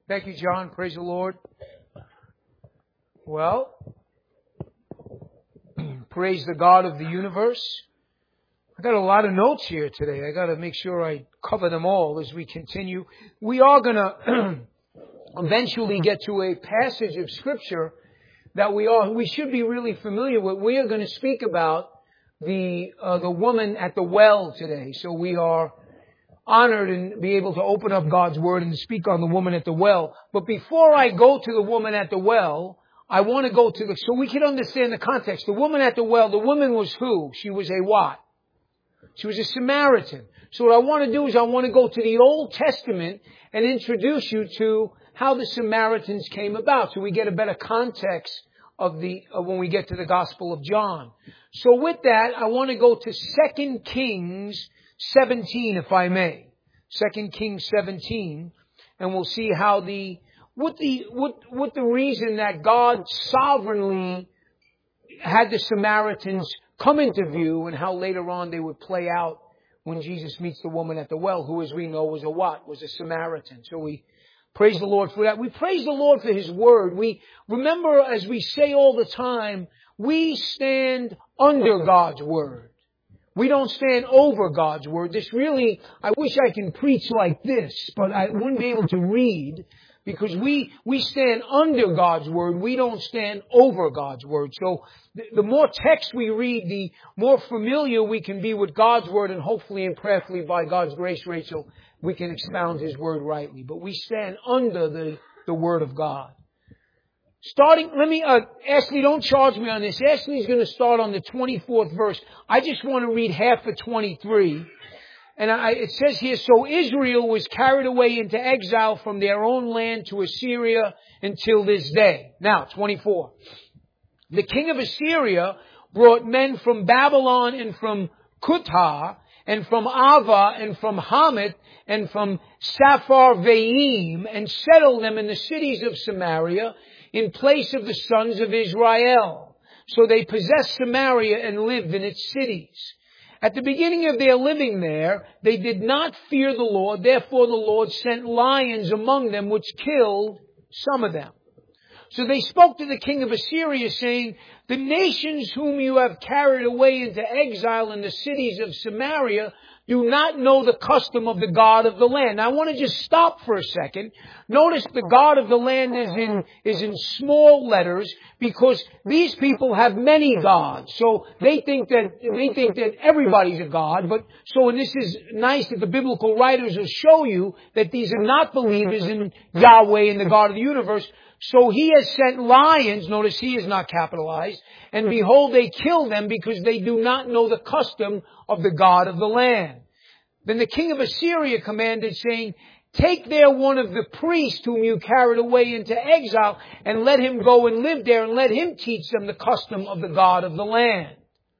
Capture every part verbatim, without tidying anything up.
Thank you, John. Praise the Lord. Well, praise the God of the universe. I got a lot of notes here today. I got to make sure I cover them all as we continue. We are going to eventually get to a passage of Scripture that we are we should be really familiar with. We are going to speak about the uh, the woman at the well today. So we are honored and be able to open up God's Word and speak on the woman at the well. But before I go to the woman at the well, I want to go to the, so we can understand the context. The woman at the well, the woman was who? She was a what? She was a Samaritan. So what I want to do is I want to go to the Old Testament and introduce you to how the Samaritans came about, so we get a better context of the of when we get to the Gospel of John. So with that, I want to go to Second Kings seventeen, if I may. Second Kings seventeen, and we'll see how the what the what what the reason that God sovereignly had the Samaritans come into view, and how later on they would play out when Jesus meets the woman at the well, who, as we know, was a what? Was a Samaritan. So we praise the Lord for that. We praise the Lord for His Word. We remember, as we say all the time, we stand under God's Word. We don't stand over God's Word. This really, I wish I can preach like this, but I wouldn't be able to read, because we, we stand under God's Word. We don't stand over God's Word. So the, the more text we read, the more familiar we can be with God's Word, and hopefully and prayerfully by God's grace, Rachel, we can expound His Word rightly. But we stand under the, the Word of God. Starting, let me, uh, Ashley, don't charge me on this. Ashley's going to start on the twenty-fourth verse. I just want to read half of twenty-three. And I, it says here, so Israel was carried away into exile from their own land to Assyria until this day. Now, twenty-four. The king of Assyria brought men from Babylon and from Kutha and from Ava and from Hamath and from Sepharvaim and settled them in the cities of Samaria in place of the sons of Israel. So they possessed Samaria and lived in its cities. At the beginning of their living there, they did not fear the Lord. Therefore the Lord sent lions among them, which killed some of them. So they spoke to the king of Assyria, saying, the nations whom you have carried away into exile in the cities of Samaria do not know the custom of the God of the land. Now I want to just stop for a second. Notice the God of the land is in, is in small letters, because these people have many gods. So they think that, they think that everybody's a god. But, so, and this is nice that the biblical writers will show you that these are not believers in Yahweh and the God of the universe. So He has sent lions, notice He is not capitalized, and behold, they kill them because they do not know the custom of the God of the land. Then the king of Assyria commanded, saying, take there one of the priests whom you carried away into exile, and let him go and live there, and let him teach them the custom of the God of the land.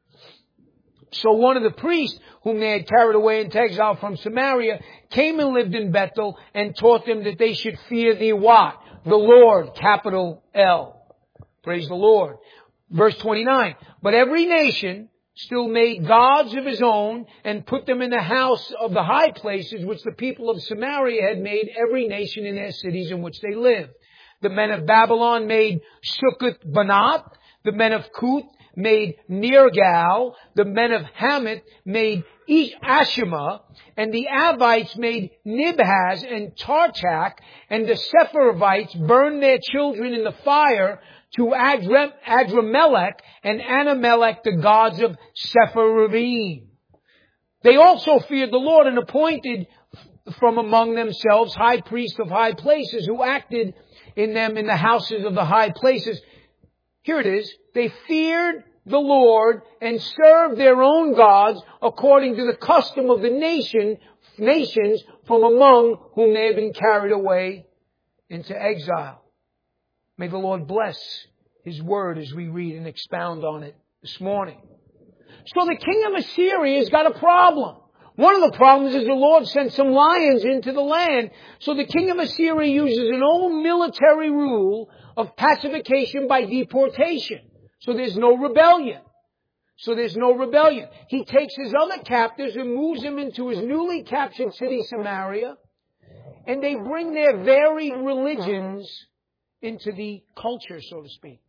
So one of the priests whom they had carried away into exile from Samaria came and lived in Bethel, and taught them that they should fear the what? The Lord, capital L. Praise the Lord. Verse twenty-nine. But every nation still made gods of his own, and put them in the house of the high places which the people of Samaria had made, every nation in their cities in which they lived. The men of Babylon made Succoth Banat. The men of Cuth made Nergal. The men of Hamath made Ashima. And the Avites made Nibhaz and Tartak. And the Sepharvites burned their children in the fire to Adram- Adramelech and Anamelech, the gods of Sepharvaim. They also feared the Lord, and appointed from among themselves high priests of high places, who acted in them in the houses of the high places. Here it is. They feared the Lord and served their own gods according to the custom of the nation, nations from among whom they had been carried away into exile. May the Lord bless His Word as we read and expound on it this morning. So the king of Assyria has got a problem. One of the problems is the Lord sent some lions into the land. So the king of Assyria uses an old military rule of pacification by deportation. So there's no rebellion. So there's no rebellion. He takes his other captives and moves them into his newly captured city, Samaria. And they bring their varied religions into the culture, so to speak.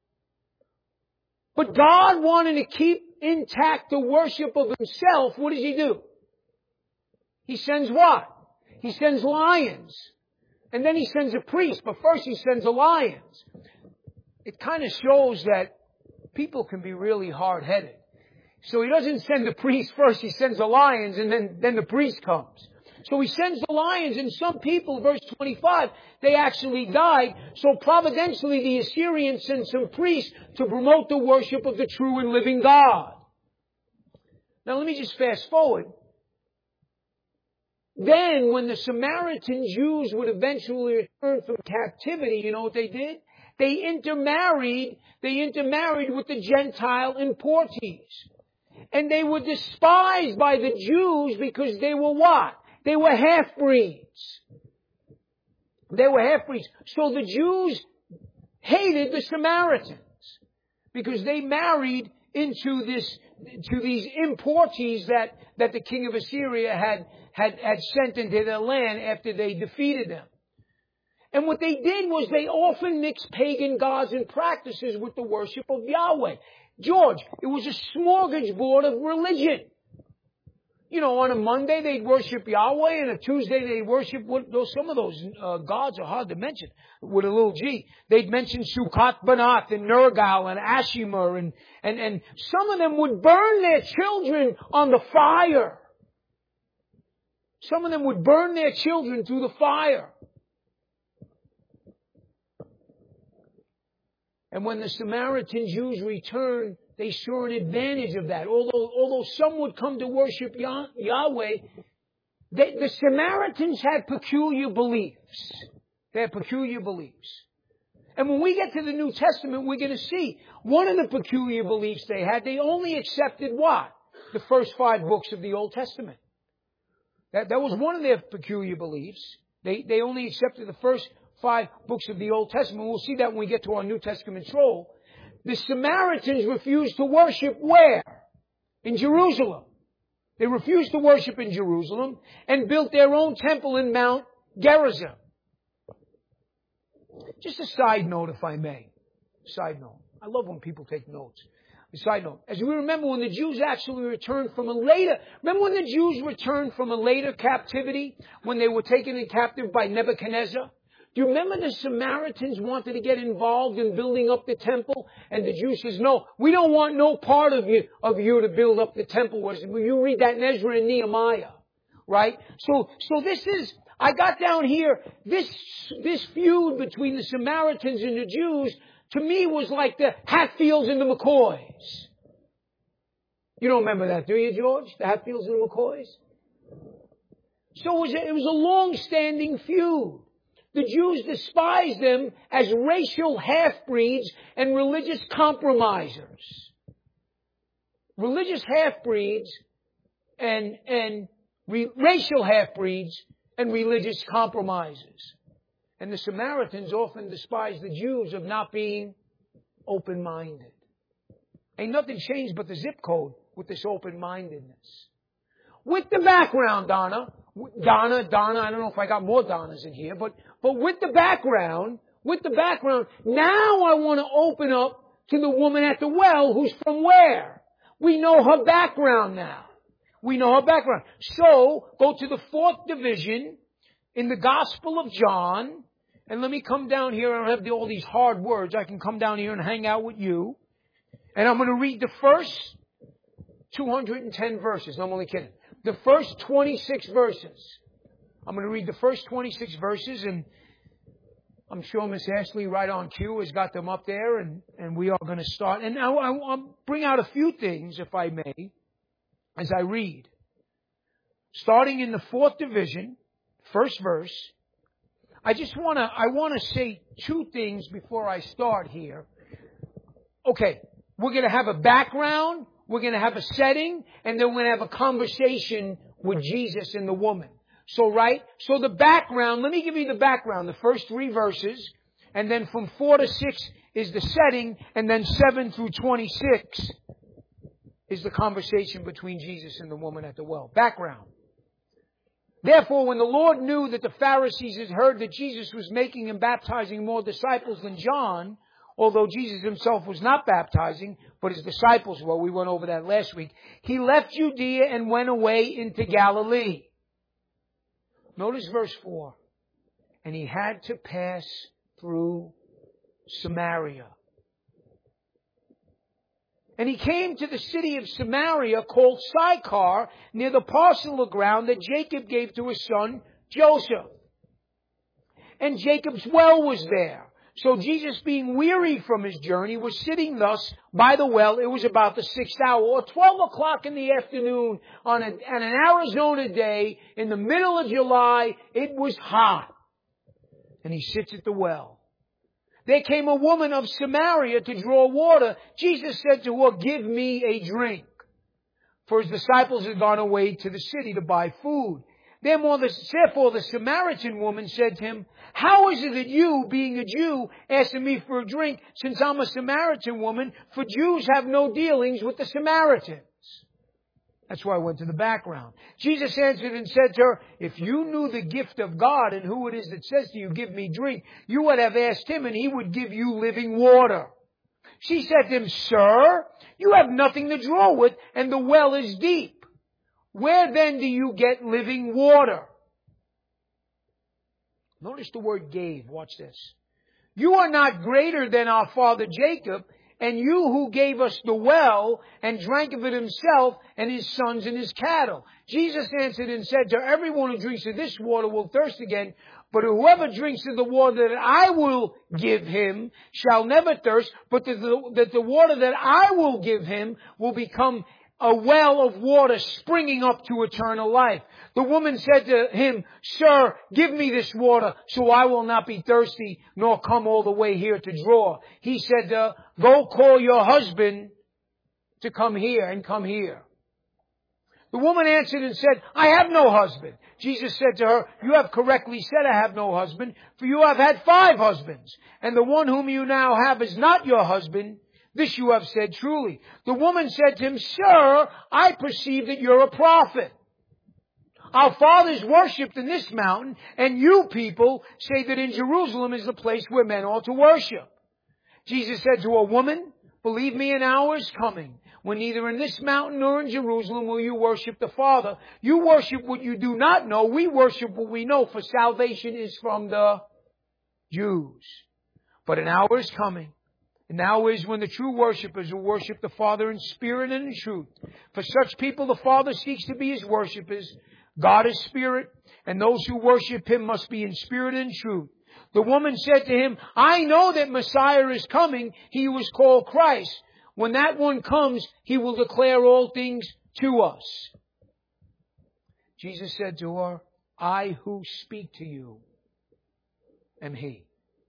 But God wanted to keep intact the worship of Himself. What does He do? He sends what? He sends lions. And then He sends a priest. But first He sends the lions. It kind of shows that people can be really hard-headed. So He doesn't send the priest first. He sends the lions and then, then the priest comes. So He sends the lions, and some people, verse twenty-five, they actually died. So providentially the Assyrians sent some priests to promote the worship of the true and living God. Now let me just fast forward. Then when the Samaritan Jews would eventually return from captivity, you know what they did? They intermarried, they intermarried with the Gentile importees. And they were despised by the Jews because they were what? They were half-breeds. They were half-breeds. So the Jews hated the Samaritans because they married into this, to these importees that, that the king of Assyria had, had, had sent into their land after they defeated them. And what they did was they often mixed pagan gods and practices with the worship of Yahweh. George, it was a smorgasbord of religion. You know, on a Monday they'd worship Yahweh, and a Tuesday they'd worship what, those, some of those uh, gods are hard to mention with a little G. They'd mention Sukkot Banath and Nergal and Ashima, and, and, and some of them would burn their children on the fire. Some of them would burn their children through the fire. And when the Samaritan Jews returned, they saw an advantage of that. Although, although some would come to worship Yah- Yahweh, they, the Samaritans had peculiar beliefs. They had peculiar beliefs. And when we get to the New Testament, we're going to see one of the peculiar beliefs they had. They only accepted what? The first five books of the Old Testament. That, that was one of their peculiar beliefs. They, they only accepted the first five books of the Old Testament. We'll see that when we get to our New Testament scroll. The Samaritans refused to worship where? In Jerusalem. They refused to worship in Jerusalem and built their own temple in Mount Gerizim. Just a side note, if I may. Side note. I love when people take notes. A side note. As we remember, when the Jews actually returned from a later, remember when the Jews returned from a later captivity, when they were taken in captive by Nebuchadnezzar? Do you remember the Samaritans wanted to get involved in building up the temple? And the Jews says, no, we don't want no part of you, of you to build up the temple. You read that in Ezra and Nehemiah, right? So, so this is, I got down here, this, this feud between the Samaritans and the Jews, to me was like the Hatfields and the McCoys. You don't remember that, do you, George? The Hatfields and the McCoys? So it was a, it was a long-standing feud. The Jews despised them as racial half-breeds and religious compromisers. Religious half-breeds and, and re, racial half-breeds and religious compromisers. And the Samaritans often despised the Jews of not being open-minded. Ain't nothing changed but the zip code with this open-mindedness. With the background, Donna, Donna, Donna, I don't know if I got more Donnas in here, but, but with the background, with the background, now I want to open up to the woman at the well who's from where? We know her background now. We know her background. So, go to the fourth division in the Gospel of John, and let me come down here. I don't have the, all these hard words. I can come down here and hang out with you. And I'm going to read the first two hundred ten verses. No, I'm only kidding. The first twenty-six verses. I'm going to read the first twenty-six verses, and I'm sure Miss Ashley, right on cue, has got them up there, and, and we are going to start. And now I'll bring out a few things, if I may, as I read. Starting in the fourth division, first verse, I just want to, I want to say two things before I start here. Okay, we're going to have a background. We're going to have a setting, and then we're going to have a conversation with Jesus and the woman. So, right? So the background, let me give you the background, the first three verses, and then from four to six is the setting, and then seven through twenty-six is the conversation between Jesus and the woman at the well. Background. Therefore, when the Lord knew that the Pharisees had heard that Jesus was making and baptizing more disciples than John, although Jesus himself was not baptizing, but his disciples were, we went over that last week, he left Judea and went away into Galilee. Notice verse four. And he had to pass through Samaria. And he came to the city of Samaria called Sychar, near the parcel of ground that Jacob gave to his son Joseph. And Jacob's well was there. So Jesus, being weary from his journey, was sitting thus by the well. It was about the sixth hour, or twelve o'clock in the afternoon on, a, on an Arizona day in the middle of July. It was hot. And he sits at the well. There came a woman of Samaria to draw water. Jesus said to her, "Give me a drink." For his disciples had gone away to the city to buy food. Therefore the Samaritan woman said to him, "How is it that you, being a Jew, asking me for a drink, since I'm a Samaritan woman? For Jews have no dealings with the Samaritans." That's why I went to the background. Jesus answered and said to her, "If you knew the gift of God and who it is that says to you, 'Give me drink,' you would have asked him and he would give you living water." She said to him, "Sir, you have nothing to draw with and the well is deep. Where then do you get living water?" Notice the word gave. Watch this. "You are not greater than our father Jacob, and you who gave us the well and drank of it himself and his sons and his cattle." Jesus answered and said to her, "Everyone who drinks of this water will thirst again, but whoever drinks of the water that I will give him shall never thirst, but that the, that the water that I will give him will become a well of water springing up to eternal life." The woman said to him, "Sir, give me this water so I will not be thirsty nor come all the way here to draw." He said to her, "Go call your husband to come here," and come here. The woman answered and said, "I have no husband." Jesus said to her, "You have correctly said, 'I have no husband,' for you have had five husbands, and the one whom you now have is not your husband. This you have said truly." The woman said to him, "Sir, I perceive that you're a prophet. Our fathers worshipped in this mountain, and you people say that in Jerusalem is the place where men ought to worship." Jesus said to a woman, "Believe me, an hour is coming when neither in this mountain nor in Jerusalem will you worship the Father. You worship what you do not know. We worship what we know, for salvation is from the Jews. But an hour is coming, and now is when the true worshippers will worship the Father in spirit and in truth. For such people the Father seeks to be his worshippers. God is spirit, and those who worship him must be in spirit and truth." The woman said to him, "I know that Messiah is coming, he who is called Christ. When that one comes, he will declare all things to us." Jesus said to her, "I who speak to you am he."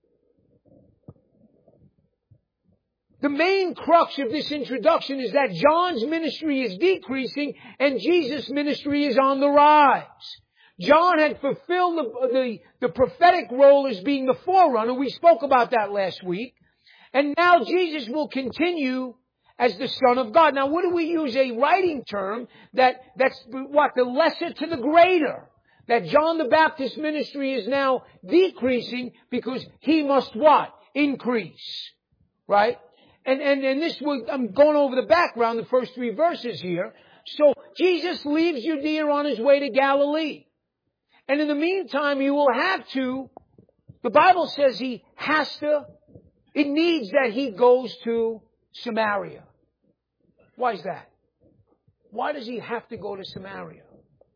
The main crux of this introduction is that John's ministry is decreasing and Jesus' ministry is on the rise. John had fulfilled the, the, the prophetic role as being the forerunner. We spoke about that last week. And now Jesus will continue as the Son of God. Now, what do we use a writing term that, that's what, the lesser to the greater? That John the Baptist's ministry is now decreasing because he must what? Increase. Right? And, and, and this, I'm going over the background, the first three verses here. So Jesus leaves Judea on his way to Galilee. And in the meantime, he will have to, the Bible says he has to, it needs that he goes to Samaria. Why is that? Why does he have to go to Samaria?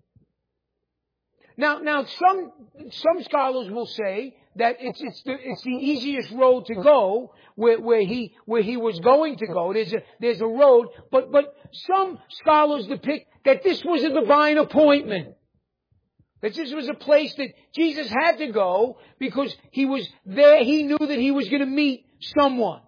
Now, now some, some scholars will say that it's, it's the, it's the easiest road to go where, where he, where he was going to go. There's a, there's a road, but, but some scholars depict that this was a divine appointment. That this was a place that Jesus had to go because he was there. He knew that he was going to meet someone.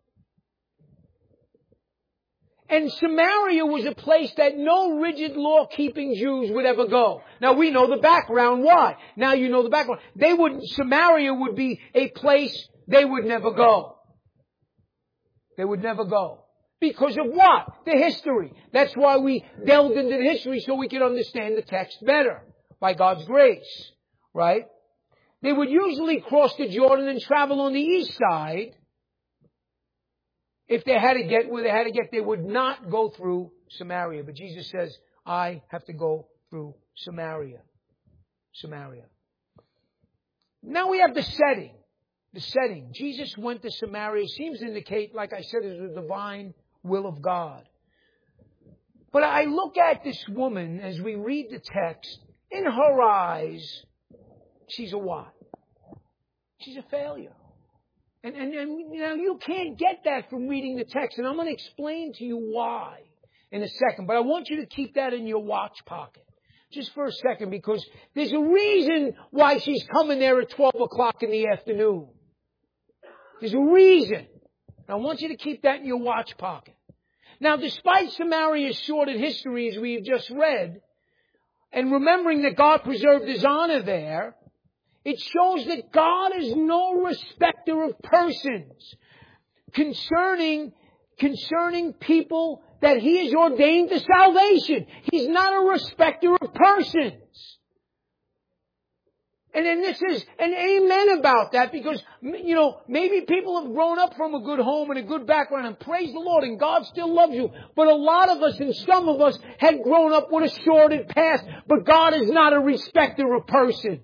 And Samaria was a place that no rigid law-keeping Jews would ever go. Now we know the background why. Now you know the background. They would, Samaria would be a place they would never go. They would never go. Because of what? The history. That's why we delved into the history so we could understand the text better. by God's grace, right? They would usually cross the Jordan and travel on the east side. If they had to get where they had to get, they would not go through Samaria. But Jesus says, I have to go through Samaria. Samaria. Now we have the setting. The setting. Jesus went to Samaria. Seems to indicate, like I said, is the divine will of God. But I look at this woman as we read the text. In her eyes, she's a what? She's a failure. And, and, and you know, you can't get that from reading the text. And I'm going to explain to you why in a second. But I want you to keep that in your watch pocket. Just for a second, because there's a reason why she's coming there at twelve o'clock in the afternoon. There's a reason. And I want you to keep that in your watch pocket. Now, despite Samaria's sordid history, as we've just read, and remembering that God preserved His honor there, it shows that God is no respecter of persons concerning, concerning people that He has ordained to salvation. He's not a respecter of persons. And then this is an amen about that because, you know, maybe people have grown up from a good home and a good background and praise the Lord and God still loves you. But a lot of us and some of us had grown up with a sordid past, but God is not a respecter of persons.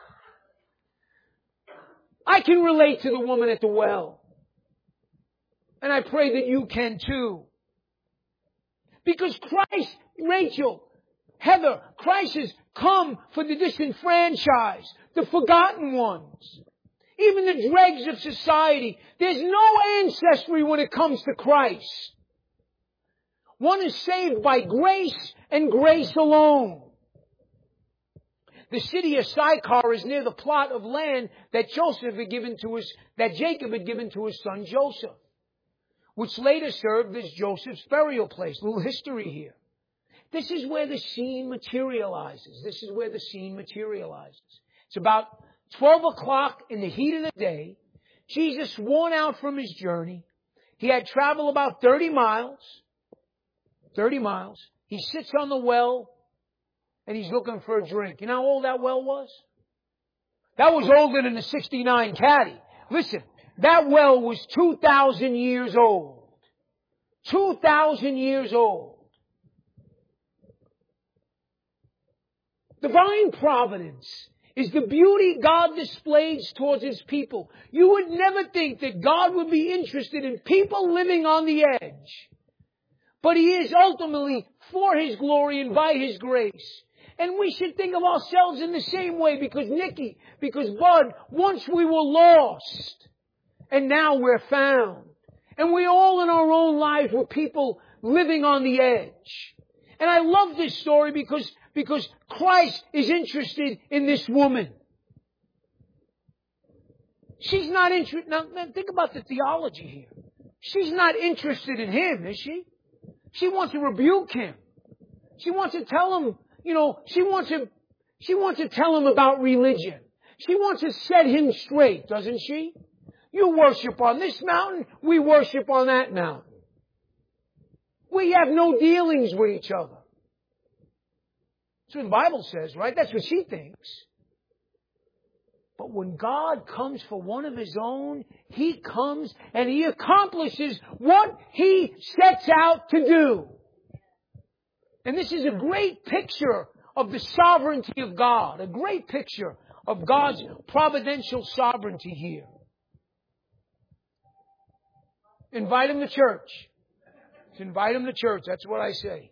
I can relate to the woman at the well. And I pray that you can too. Because Christ, Rachel, Heather, Christ has come for the disenfranchised, the forgotten ones, even the dregs of society. There's no ancestry when it comes to Christ. One is saved by grace and grace alone. The city of Sychar is near the plot of land that Joseph had given to his, that Jacob had given to his son Joseph, which later served as Joseph's burial place. A little history here. This is where the scene materializes. This is where the scene materializes. It's about twelve o'clock in the heat of the day. Jesus, worn out from His journey. He had traveled about thirty miles. thirty miles. He sits on the well and He's looking for a drink. You know how old that well was? That was older than the sixty-nine caddy. Listen, that well was two thousand years old. two thousand years old. Divine providence is the beauty God displays towards His people. You would never think that God would be interested in people living on the edge. But He is ultimately for His glory and by His grace. And we should think of ourselves in the same way because Nikki, because Bud, once we were lost and now we're found. And we all in our own lives were people living on the edge. And I love this story because, because Christ is interested in this woman. She's not interested. Now, think about the theology here. She's not interested in him, is she? She wants to rebuke him. She wants to tell him, you know, she wants to, she wants to tell him about religion. She wants to set him straight, doesn't she? You worship on this mountain, we worship on that mountain. We have no dealings with each other. That's what the Bible says, right? That's what she thinks. But when God comes for one of His own, He comes and He accomplishes what He sets out to do. And this is a great picture of the sovereignty of God, a great picture of God's providential sovereignty here. Invite Him to church. Invite Him to church, that's what I say.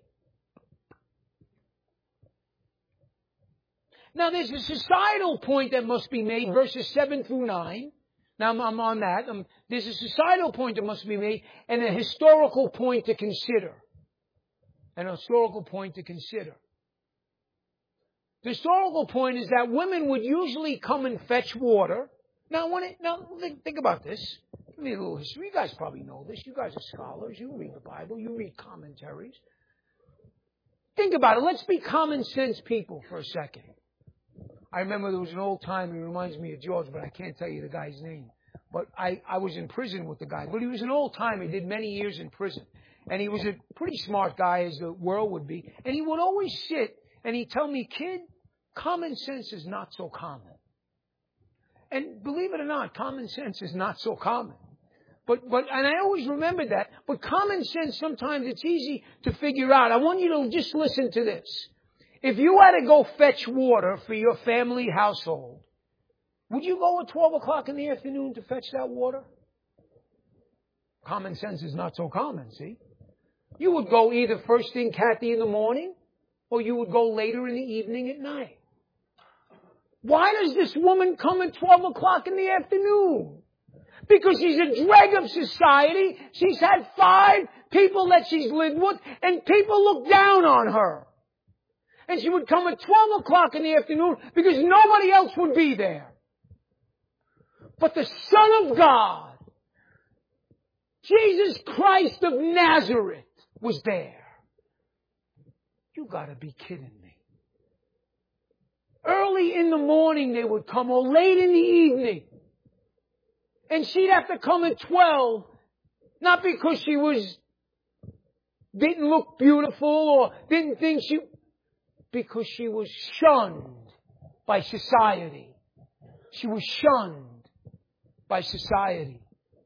Now there's a societal point that must be made, verses seven through nine. Now I'm, I'm on that. Um, there's a societal point that must be made and a historical point to consider. An historical point to consider. The historical point is that women would usually come and fetch water. Now, when it, now think, think about this. Give me a little history. You guys probably know this. You guys are scholars. You read the Bible. You read commentaries. Think about it. Let's be common sense people for a second. I remember there was an old time, he reminds me of George, but I can't tell you the guy's name. But I, I was in prison with the guy. But he was an old timer. He did many years in prison. And he was a pretty smart guy, as the world would be. And he would always sit and he'd tell me, kid, Common sense is not so common. And believe it or not, common sense is not so common. But, but, and I always remember that, but common sense, sometimes it's easy to figure out. I want you to just listen to this. If you had to go fetch water for your family household, would you go at twelve o'clock in the afternoon to fetch that water? Common sense is not so common, see? You would go either first thing, Kathy, in the morning, or you would go later in the evening at night. Why does this woman come at twelve o'clock in the afternoon? Because she's a dreg of society. She's had five people that she's lived with, and people look down on her. And she would come at twelve o'clock in the afternoon because nobody else would be there. But the Son of God, Jesus Christ of Nazareth, was there. You gotta be kidding me. Early in the morning they would come, or late in the evening. And she'd have to come at twelve, not because she was, didn't look beautiful or didn't think she, because she was shunned by society. She was shunned by society.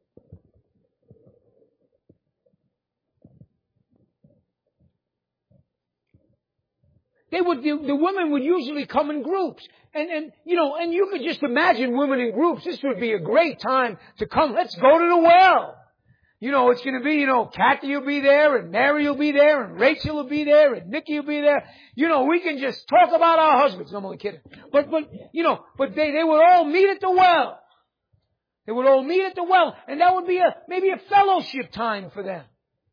They would, the, the women would usually come in groups. And, and, you know, and you could just imagine women in groups. This would be a great time to come. Let's go to the well. You know, it's going to be, you know, Kathy will be there, and Mary will be there, and Rachel will be there, and Nikki will be there. You know, we can just talk about our husbands. No, I'm only kidding. But, but, you know, but they, they would all meet at the well. They would all meet at the well. And that would be a, maybe a fellowship time for them.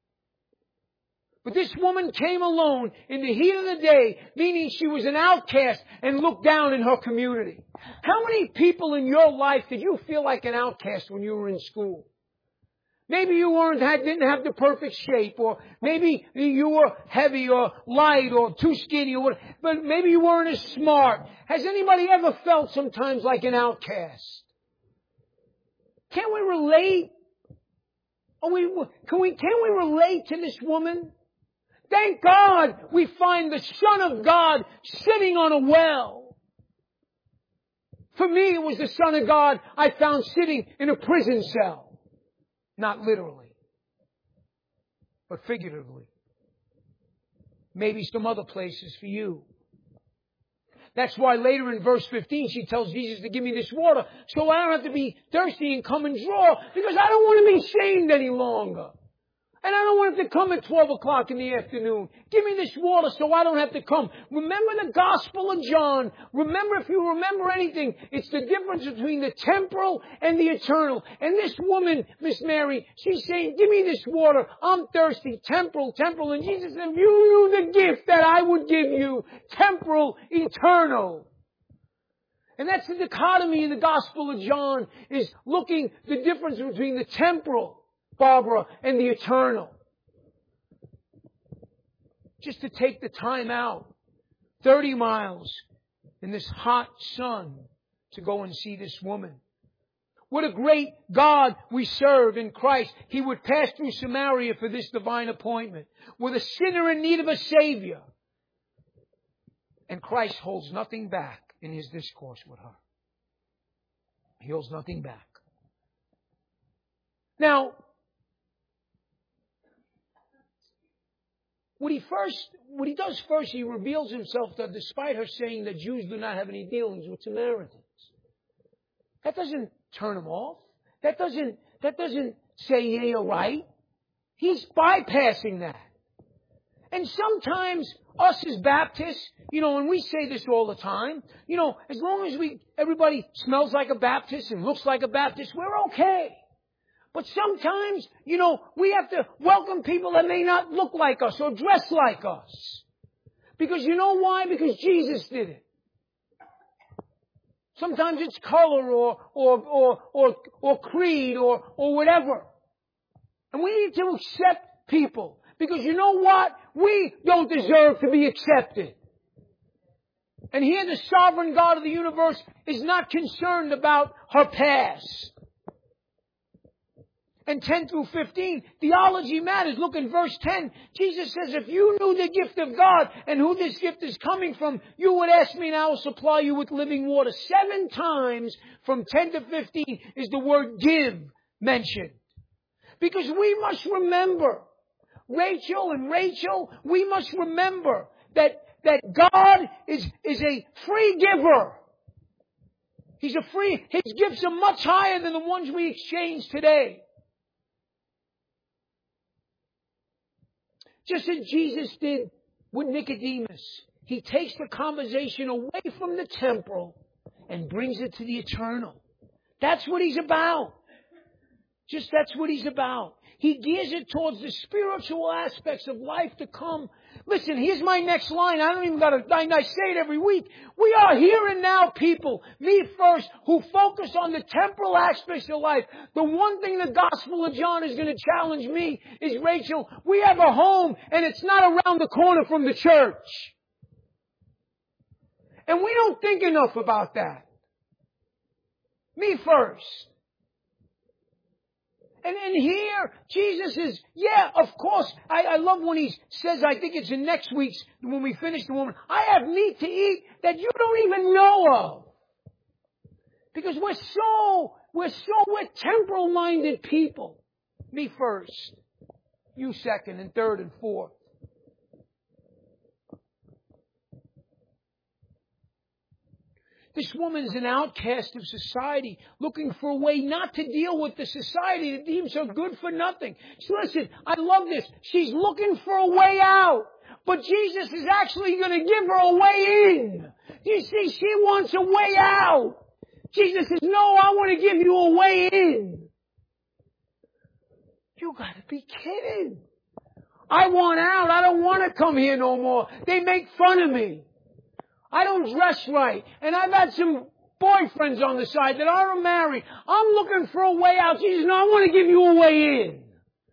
But this woman came alone in the heat of the day, meaning she was an outcast and looked down in her community. How many people in your life did you feel like an outcast when you were in school? Maybe you weren't, had, didn't have the perfect shape, or maybe you were heavy or light or too skinny, or whatever, but maybe you weren't as smart. Has anybody ever felt sometimes like an outcast? Can we relate? Are we, can we, can we relate to this woman? Thank God we find the Son of God sitting on a well. For me, it was the Son of God I found sitting in a prison cell. Not literally, but figuratively. Maybe some other places for you. That's why later in verse fifteen she tells Jesus to give me this water so I don't have to be thirsty and come and draw, because I don't want to be shamed any longer. And I don't want it to come at twelve o'clock in the afternoon. Give me this water so I don't have to come. Remember the Gospel of John. Remember, if you remember anything, it's the difference between the temporal and the eternal. And this woman, Miss Mary, she's saying, give me this water. I'm thirsty. Temporal, temporal. And Jesus said, if you knew the gift that I would give you, temporal, eternal. And that's the dichotomy in the Gospel of John, is looking the difference between the temporal, Barbara, and the eternal. Just to take the time out, thirty miles in this hot sun, to go and see this woman. What a great God we serve in Christ. He would pass through Samaria for this divine appointment, with a sinner in need of a Savior. And Christ holds nothing back in His discourse with her. He holds nothing back. Now, What he first, what he does first, he reveals himself that despite her saying that Jews do not have any dealings with Samaritans. That doesn't turn him off. That doesn't, that doesn't say, yeah, you're right. He's bypassing that. And sometimes us as Baptists, you know, and we say this all the time, you know, as long as we, everybody smells like a Baptist and looks like a Baptist, we're okay. But sometimes, you know, we have to welcome people that may not look like us or dress like us. Because you know why? Because Jesus did it. Sometimes it's color or, or, or, or, or creed or, or whatever. And we need to accept people. Because you know what? We don't deserve to be accepted. And here the sovereign God of the universe is not concerned about her past. And ten through fifteen, theology matters. Look in verse ten. Jesus says, if you knew the gift of God and who this gift is coming from, you would ask me and I will supply you with living water. Seven times from ten to fifteen is the word give mentioned. Because we must remember, Rachel and Rachel, we must remember that, that God is, is a free giver. He's a free, His gifts are much higher than the ones we exchange today. Just as Jesus did with Nicodemus. He takes the conversation away from the temporal and brings it to the eternal. That's what He's about. Just that's what He's about. He gears it towards the spiritual aspects of life to come. Listen, here's my next line. I don't even got to, I, I say it every week. We are here and now people, me first, who focus on the temporal aspects of life. The one thing the Gospel of John is going to challenge me is, Rachel, we have a home and it's not around the corner from the church. And we don't think enough about that. Me first. And, and here, Jesus is, yeah, of course, I, I love when He says, I think it's in next week's, when we finish the woman, I have meat to eat that you don't even know of. Because we're so, we're so, we're temporal-minded people. Me first. You second and third and fourth. This woman is an outcast of society, looking for a way not to deal with the society that deems her good for nothing. So listen, I love this. She's looking for a way out. But Jesus is actually going to give her a way in. You see, she wants a way out. Jesus says, no, I want to give you a way in. You got to be kidding. I want out. I don't want to come here no more. They make fun of me. I don't dress right. And I've had some boyfriends on the side that aren't married. I'm looking for a way out. Jesus, no, I want to give you a way in.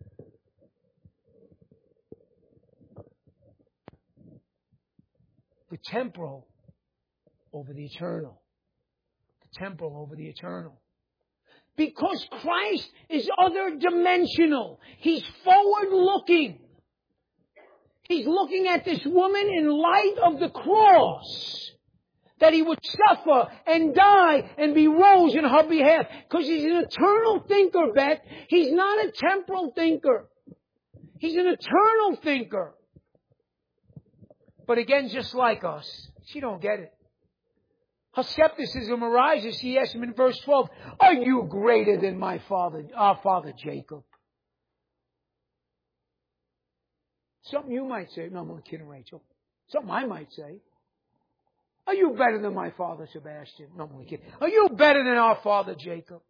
The temporal over the eternal. The temporal over the eternal. Because Christ is other dimensional. He's forward looking. He's looking at this woman in light of the cross. That He would suffer and die and be rose in her behalf. Because He's an eternal thinker, Beth. He's not a temporal thinker. He's an eternal thinker. But again, just like us, she don't get it. Her skepticism arises. He asks him in verse twelve, are you greater than my father, our father Jacob? Something you might say. No, I'm only kidding, Rachel. Something I might say. Are you better than my father Sebastian? No, I'm only kidding. Are you better than our father Jacob?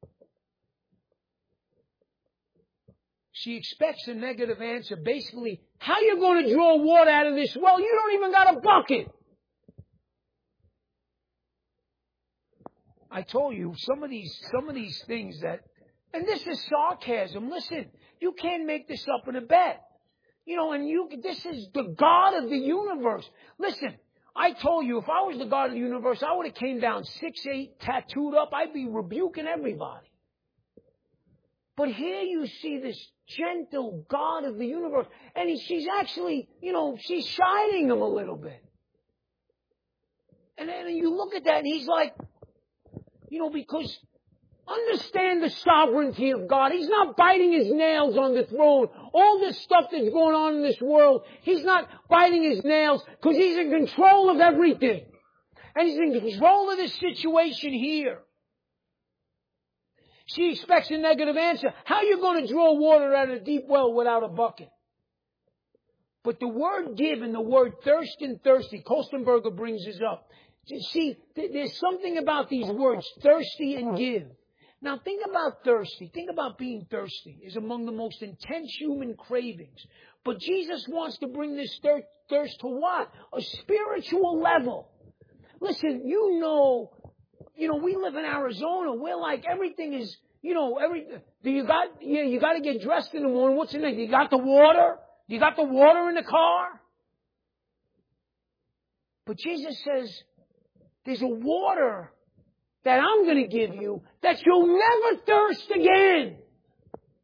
She expects a negative answer. Basically, how are you going to draw water out of this well? You don't even got a bucket. I told you, some of these, some of these things that, and this is sarcasm. Listen, you can't make this up in a bet. You know, and you, this is the God of the universe. Listen, I told you, if I was the God of the universe, I would have came down six eight, tattooed up. I'd be rebuking everybody. But here you see this gentle God of the universe. And he, she's actually, you know, she's shining him a little bit. And then you look at that and he's like, you know, because understand the sovereignty of God. He's not biting his nails on the throne. All this stuff that's going on in this world, he's not biting his nails because he's in control of everything. And he's in control of this situation here. She expects a negative answer. How are you going to draw water out of a deep well without a bucket? But the word give and the word thirst and thirsty, Kostenberger brings this up. See, there's something about these words, thirsty and give. Now think about thirsty. Think about being thirsty is among the most intense human cravings. But Jesus wants to bring this thir- thirst to what? A spiritual level. Listen, you know, you know, we live in Arizona. We're like, everything is, you know, every, do you got, you know, you got to get dressed in the morning. What's the name? You got the water? You got the water in the car? But Jesus says, there's a water that I'm going to give you that you'll never thirst again.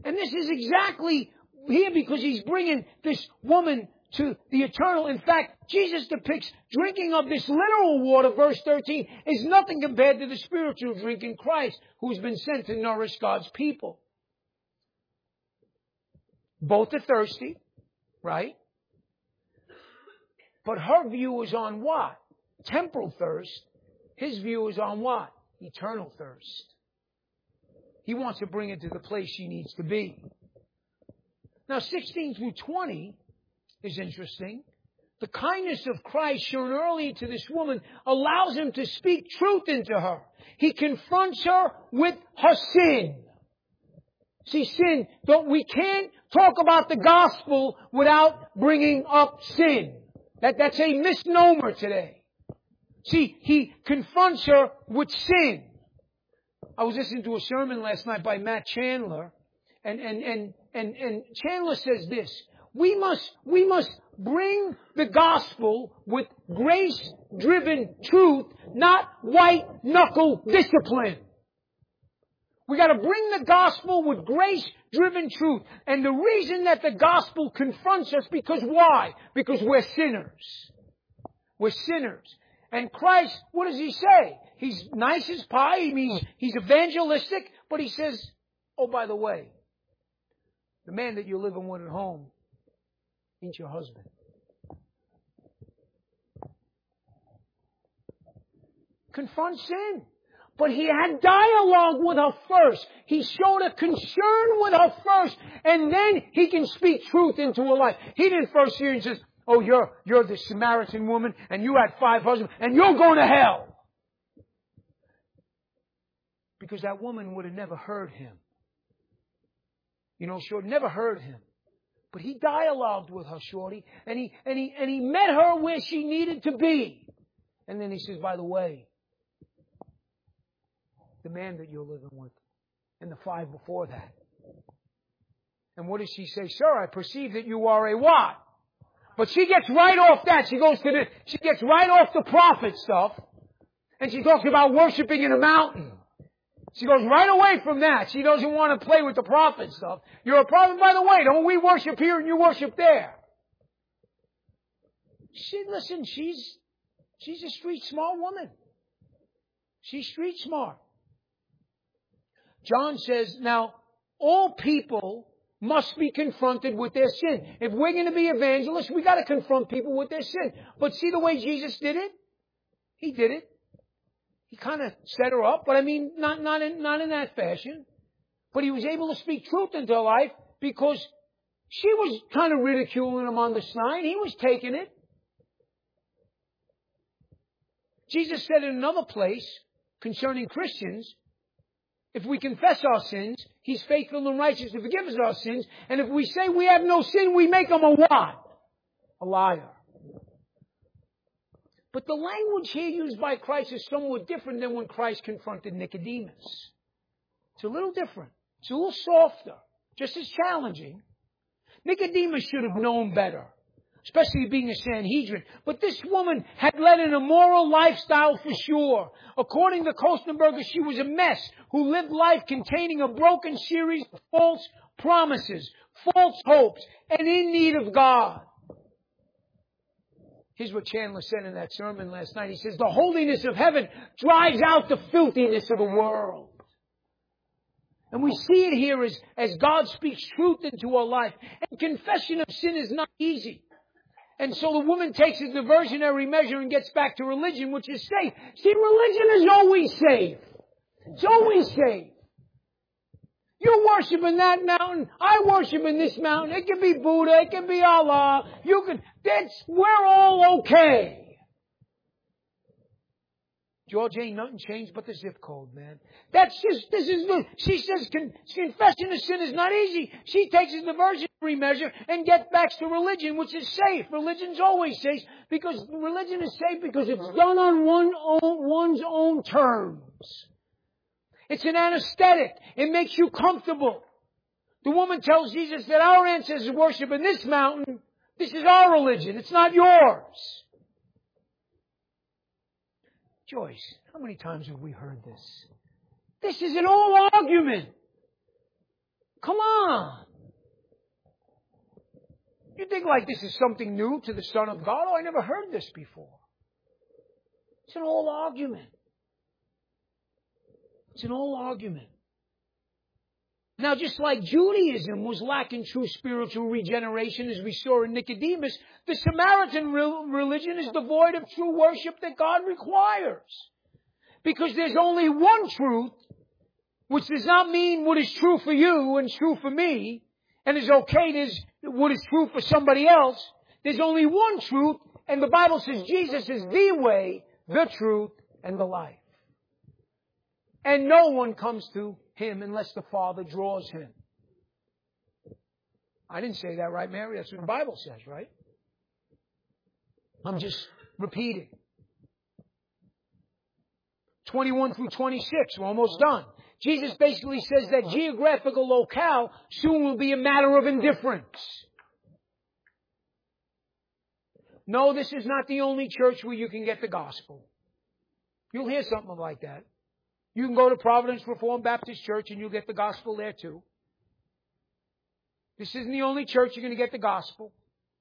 And this is exactly here because he's bringing this woman to the eternal. In fact, Jesus depicts drinking of this literal water, verse thirteen, is nothing compared to the spiritual drink in Christ, who's been sent to nourish God's people. Both are thirsty, right? But her view is on what? Temporal thirst. His view is on what? Eternal thirst. He wants to bring it to the place she needs to be. Now, sixteen through twenty is interesting. The kindness of Christ shown early to this woman allows him to speak truth into her. He confronts her with her sin. See, sin, don't, we can't talk about the gospel without bringing up sin. That, that's a misnomer today. See, he confronts her with sin. I was listening to a sermon last night by Matt Chandler, and, and, and, and, and Chandler says this: we must, we must bring the gospel with grace-driven truth, not white-knuckle discipline. We got to bring the gospel with grace-driven truth. And the reason that the gospel confronts us, because why? Because we're sinners. We're sinners. And Christ, what does he say? He's nice as pie. He means he's evangelistic. But he says, oh, by the way, the man that you're living with at home ain't your husband. Confront sin. But he had dialogue with her first. He showed a concern with her first. And then he can speak truth into her life. He didn't first hear and says, oh, you're, you're the Samaritan woman and you had five husbands and you're going to hell. Because that woman would have never heard him. You know, she would have never heard him. But he dialogued with her, Shorty. And he, and he, and he met her where she needed to be. And then he says, by the way, the man that you're living with, and the five before that. And what does she say? Sir, I perceive that you are a what? But she gets right off that. She goes to the, she gets right off the prophet stuff. And she talks about worshiping in a mountain. She goes right away from that. She doesn't want to play with the prophet stuff. You're a prophet, by the way. Don't we worship here and you worship there? She, listen, she's, she's a street smart woman. She's street smart. John says, now, all people must be confronted with their sin. If we're going to be evangelists, we got to confront people with their sin. But see the way Jesus did it? He did it. He kind of set her up, but I mean, not, not in, not in that fashion. But he was able to speak truth into her life because she was kind of ridiculing him on the sign. He was taking it. Jesus said in another place concerning Christians, if we confess our sins, He's faithful and righteous to forgive us our sins. And if we say we have no sin, we make Him a what? A liar. But the language here used by Christ is somewhat different than when Christ confronted Nicodemus. It's a little different. It's a little softer. Just as challenging. Nicodemus should have known better. Especially being a Sanhedrin. But this woman had led an immoral lifestyle for sure. According to Kostenberger, she was a mess who lived life containing a broken series of false promises, false hopes, and in need of God. Here's what Chandler said in that sermon last night. He says, the holiness of heaven drives out the filthiness of the world. And we see it here as, as God speaks truth into our life. And confession of sin is not easy. And so the woman takes a diversionary measure and gets back to religion, which is safe. See, religion is always safe. It's always safe. You worship in that mountain. I worship in this mountain. It can be Buddha. It can be Allah. You can, that's, we're all okay. George, ain't nothing changed but the zip code, man. That's just, this is, she says con, confession of sin is not easy. She takes a diversionary measure and gets back to religion, which is safe. Religion's always safe because religion is safe because it's done on one own, one's own terms. It's an anesthetic. It makes you comfortable. The woman tells Jesus that our ancestors worship in this mountain. This is our religion. It's not yours. Joyce, how many times have we heard this? This is an old argument. Come on. You think like this is something new to the Son of God? Oh, I never heard this before. It's an old argument. It's an old argument. Now, just like Judaism was lacking true spiritual regeneration, as we saw in Nicodemus, the Samaritan religion is devoid of true worship that God requires. Because there's only one truth, which does not mean what is true for you and true for me, and is okay as what is true for somebody else. There's only one truth, and the Bible says Jesus is the way, the truth, and the life. And no one comes to Him unless the Father draws him. I didn't say that, right, Mary? That's what the Bible says, right? I'm just repeating. twenty-one through twenty-six, we're almost done. Jesus basically says that geographical locale soon will be a matter of indifference. No, this is not the only church where you can get the gospel. You'll hear something like that. You can go to Providence Reformed Baptist Church and you'll get the gospel there too. This isn't the only church you're going to get the gospel.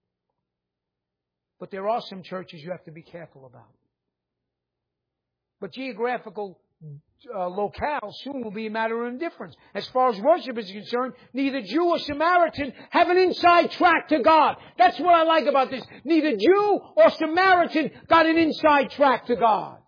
But there are some churches you have to be careful about. But geographical uh, locale soon will be a matter of indifference. As far as worship is concerned, neither Jew or Samaritan have an inside track to God. That's what I like about this. Neither Jew or Samaritan got an inside track to God.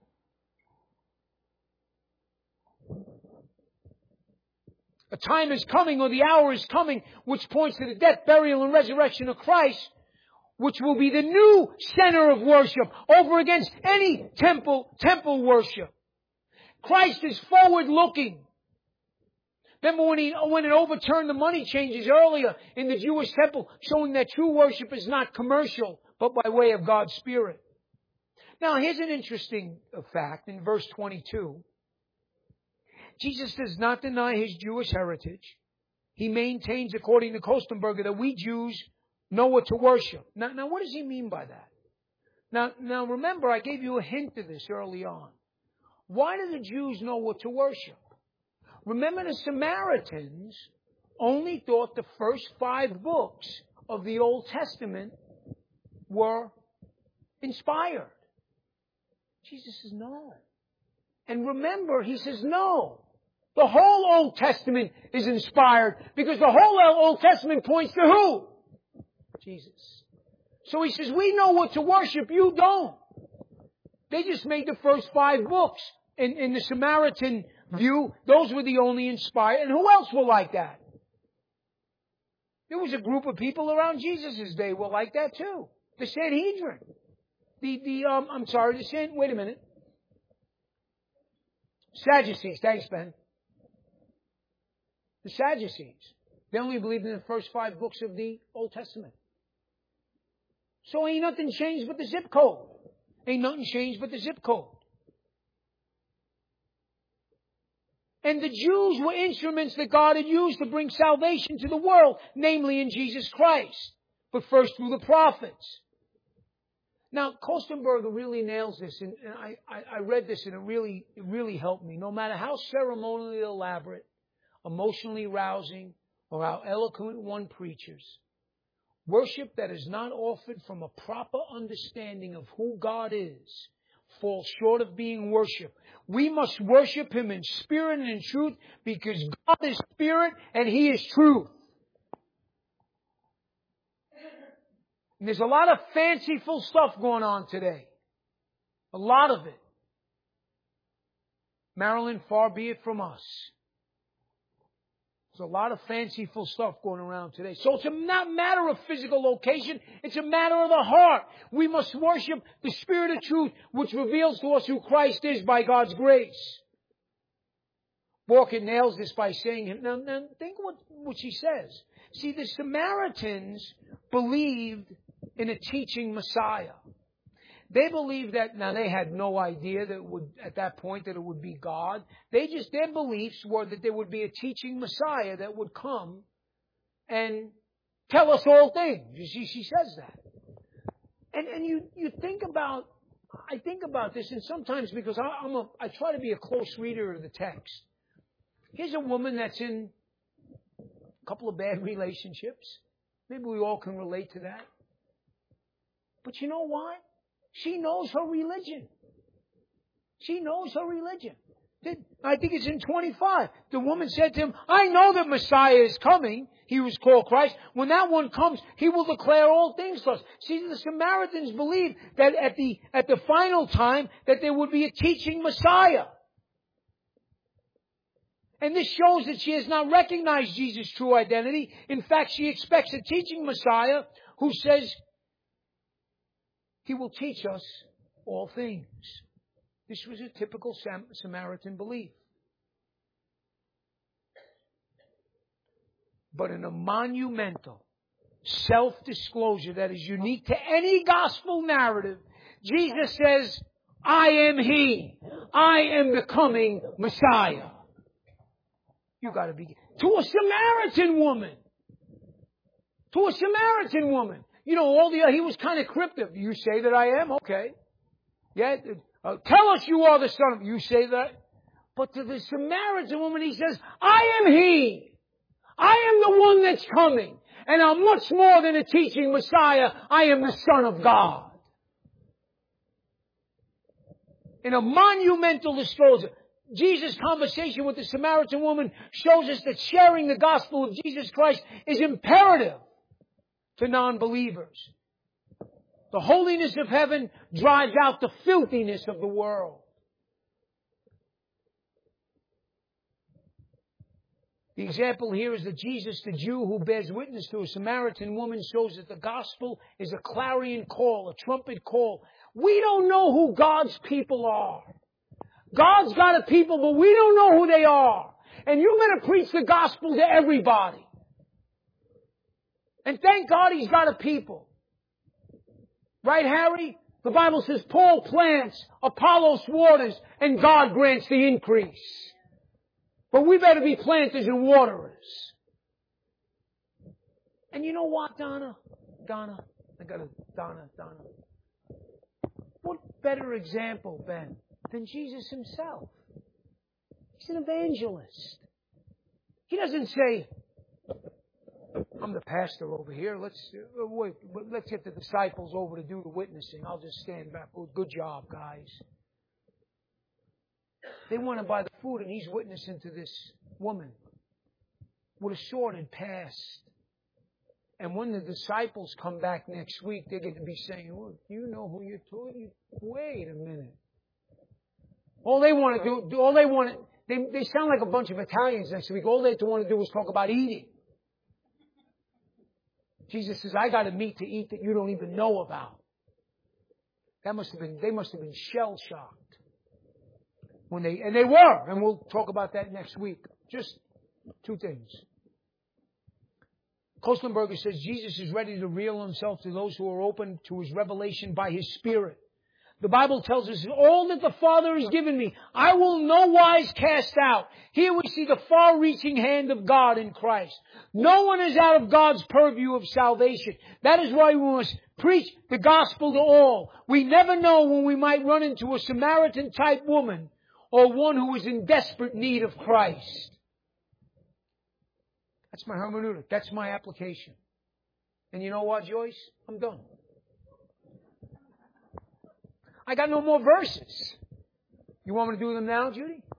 A time is coming, or the hour is coming, which points to the death, burial, and resurrection of Christ, which will be the new center of worship over against any temple, temple worship. Christ is forward-looking. Remember when he, when it overturned the money changes earlier in the Jewish temple, showing that true worship is not commercial, but by way of God's Spirit. Now, here's an interesting fact in verse twenty-two. Jesus does not deny His Jewish heritage. He maintains, according to Kostenberger, that we Jews know what to worship. Now, now what does he mean by that? Now, now remember, I gave you a hint of this early on. Why do the Jews know what to worship? Remember, the Samaritans only thought the first five books of the Old Testament were inspired. Jesus says no. And remember, He says no. The whole Old Testament is inspired because the whole Old Testament points to who? Jesus. So He says, we know what to worship, you don't. They just made the first five books. In, in the Samaritan view, those were the only inspired. And who else were like that? There was a group of people around Jesus' day who were like that too. The Sanhedrin. The, the, um, I'm sorry, the San, wait a minute. Sadducees, thanks, Ben. The Sadducees. They only believed in the first five books of the Old Testament. So ain't nothing changed but the zip code. Ain't nothing changed but the zip code. And the Jews were instruments that God had used to bring salvation to the world, namely in Jesus Christ, but first through the prophets. Now, Kostenberger really nails this, and I, I, I read this, and it really, it really helped me. No matter how ceremonially elaborate, emotionally rousing, or how eloquent one preaches, worship that is not offered from a proper understanding of who God is falls short of being worship. We must worship Him in spirit and in truth because God is spirit and He is truth. And there's a lot of fanciful stuff going on today. A lot of it. Marilyn, far be it from us. There's a lot of fanciful stuff going around today. So it's a not matter of physical location. It's a matter of the heart. We must worship the Spirit of truth, which reveals to us who Christ is by God's grace. Borkin nails this by saying, now, now think what, what she says. See, the Samaritans believed in a teaching Messiah. They believed that, now they had no idea that it would, at that point, that it would be God. They just, their beliefs were that there would be a teaching Messiah that would come and tell us all things. You see, she says that. And, and you, you think about, I think about this, and sometimes because I, I'm a, I try to be a close reader of the text. Here's a woman that's in a couple of bad relationships. Maybe we all can relate to that. But you know what? She knows her religion. She knows her religion. I think it's in twenty-five. The woman said to him, I know that Messiah is coming. He was called Christ. When that one comes, He will declare all things to us. See, the Samaritans believed that at the, at the final time, that there would be a teaching Messiah. And this shows that she has not recognized Jesus' true identity. In fact, she expects a teaching Messiah who says, He will teach us all things. This was a typical Sam- Samaritan belief. But in a monumental self-disclosure that is unique to any gospel narrative, Jesus says, I am He. I am becoming Messiah. You got to be... To a Samaritan woman. To a Samaritan woman. You know, all the... He was kind of cryptic. You say that I am? Okay. Yeah. Uh, tell us you are the Son of... You say that? But to the Samaritan woman, He says, I am He. I am the one that's coming. And I'm much more than a teaching Messiah. I am the Son of God. In a monumental disclosure, Jesus' conversation with the Samaritan woman shows us that sharing the gospel of Jesus Christ is imperative to non-believers. The holiness of heaven drives out the filthiness of the world. The example here is that Jesus, the Jew who bears witness to a Samaritan woman, shows that the gospel is a clarion call, a trumpet call. We don't know who God's people are. God's got a people, but we don't know who they are. And you're going to preach the gospel to everybody. And thank God He's got a people. Right, Harry? The Bible says Paul plants, Apollos waters, and God grants the increase. But we better be planters and waterers. And you know what, Donna? Donna, I got a, Donna, Donna. What better example, Ben, than Jesus Himself? He's an evangelist. He doesn't say, I'm the pastor over here. Let's uh, wait. Let's get the disciples over to do the witnessing. I'll just stand back. Oh, good job, guys. They want to buy the food, and He's witnessing to this woman with a sordid past. And when the disciples come back next week, they're going to be saying, "Oh, you know who you're talking? Wait a minute." All they want to do, all they want to, they, they sound like a bunch of Italians next week. All they want to do is talk about eating. Jesus says, I got a meat to eat that you don't even know about. That must have been, they must have been shell-shocked. When they, and they were, and we'll talk about that next week. Just two things. Kostenberger says Jesus is ready to reveal Himself to those who are open to His revelation by His Spirit. The Bible tells us, all that the Father has given me, I will no wise cast out. Here we see the far-reaching hand of God in Christ. No one is out of God's purview of salvation. That is why we must preach the gospel to all. We never know when we might run into a Samaritan-type woman or one who is in desperate need of Christ. That's my hermeneutic. That's my application. And you know what, Joyce? I'm done. I got no more verses. You want me to do them now, Judy?